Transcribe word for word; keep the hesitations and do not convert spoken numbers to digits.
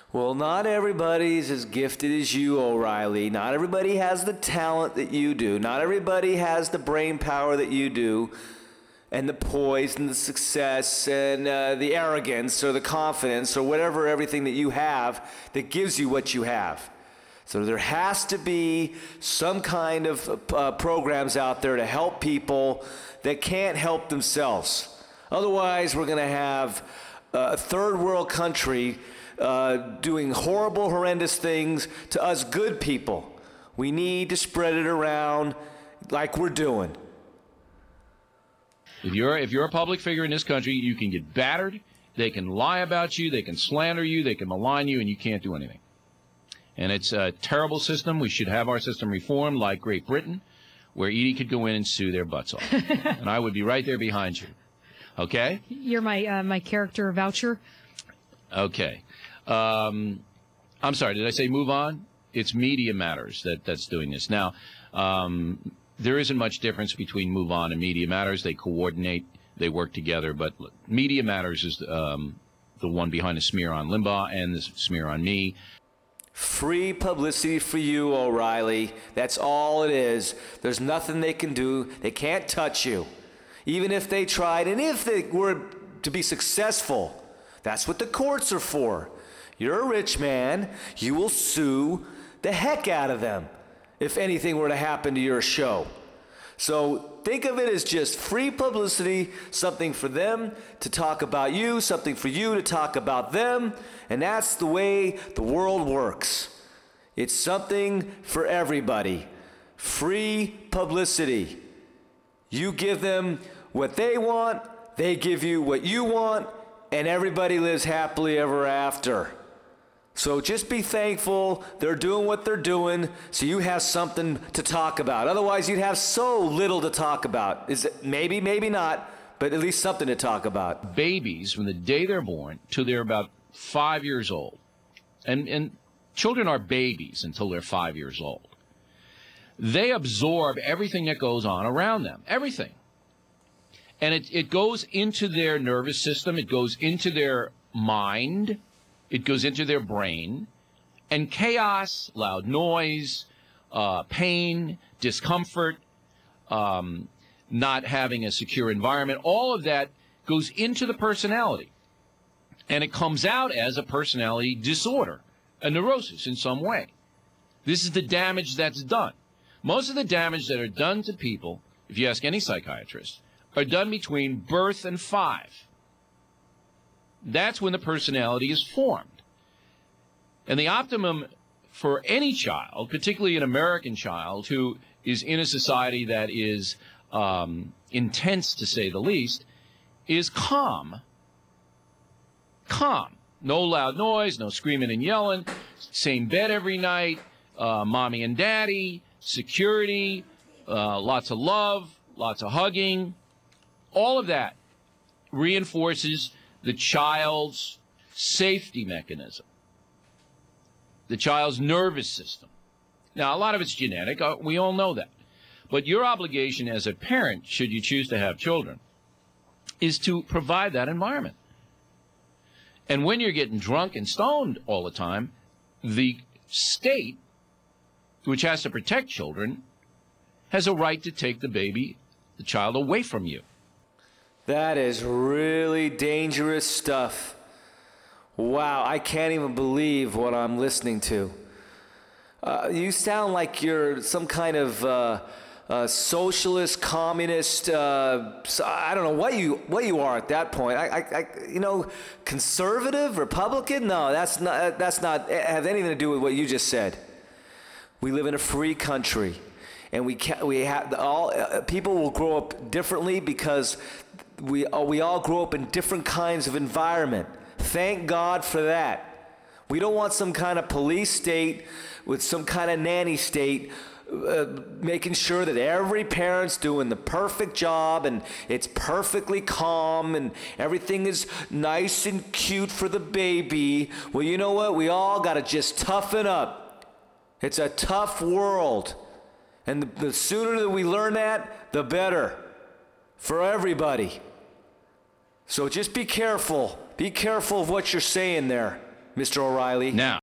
Well, not everybody's as gifted as you, O'Reilly. Not everybody has the talent that you do. Not everybody has the brain power that you do, and the poise and the success and uh, the arrogance or the confidence or whatever, everything that you have that gives you what you have. So there has to be some kind of uh, programs out there to help people that can't help themselves. Otherwise, we're going to have a third world country uh, doing horrible, horrendous things to us good people. We need to spread it around like we're doing. If you're if you're a public figure in this country, you can get battered, they can lie about you, they can slander you, they can malign you, and you can't do anything. And it's a terrible system. We should have our system reformed like Great Britain, where Edie could go in and sue their butts off. And I would be right there behind you. Okay? You're my uh, my character voucher. Okay. Um, I'm sorry, did I say move on? It's Media Matters that, that's doing this. Now, um, there isn't much difference between Move On and Media Matters. They coordinate, they work together. But look, Media Matters is um, the one behind the smear on Limbaugh and the smear on me. Free publicity for you, O'Reilly. That's all it is. There's nothing they can do. They can't touch you. Even if they tried, and if they were to be successful, that's what the courts are for. You're a rich man. You will sue the heck out of them if anything were to happen to your show. So think of it as just free publicity, something for them to talk about you, something for you to talk about them, and that's the way the world works. It's something for everybody. Free publicity. You give them what they want, they give you what you want, and everybody lives happily ever after. So just be thankful they're doing what they're doing so you have something to talk about. Otherwise, you'd have so little to talk about. Is it maybe, maybe not, but at least something to talk about. Babies, from the day they're born till they're about five years old, and, and children are babies until they're five years old, they absorb everything that goes on around them, everything. And it, it goes into their nervous system, it goes into their mind, it goes into their brain, and chaos, loud noise, uh, pain, discomfort, um, not having a secure environment, all of that goes into the personality. And it comes out as a personality disorder, a neurosis in some way. This is the damage that's done. Most of the damage that are done to people, if you ask any psychiatrist, are done between birth and five. That's when the personality is formed. And the optimum for any child, particularly an American child who is in a society that is um, intense, to say the least, is calm. Calm. No loud noise, no screaming and yelling, same bed every night, uh, mommy and daddy, security, uh, lots of love, lots of hugging. All of that reinforces the child's safety mechanism, the child's nervous system. Now, a lot of it's genetic. Uh, we all know that. But your obligation as a parent, should you choose to have children, is to provide that environment. And when you're getting drunk and stoned all the time, the state, which has to protect children, has a right to take the baby, the child, away from you. That is really dangerous stuff. Wow, I can't even believe what I'm listening to. Uh, you sound like you're some kind of uh, uh, socialist, communist. Uh, I don't know what you what you are at that point. I, I, I, you know, conservative, Republican? No, that's not. That's not have anything to do with what you just said. We live in a free country, and we can we have all uh, people will grow up differently because we uh, we all grow up in different kinds of environment. Thank God for that. We don't want some kind of police state with some kind of nanny state uh, making sure that every parent's doing the perfect job and it's perfectly calm and everything is nice and cute for the baby. Well, you know what? We all got to just toughen up. It's a tough world. And the, the sooner that we learn that, the better for everybody. So just be careful. Be careful of what you're saying there, Mister O'Reilly. Now,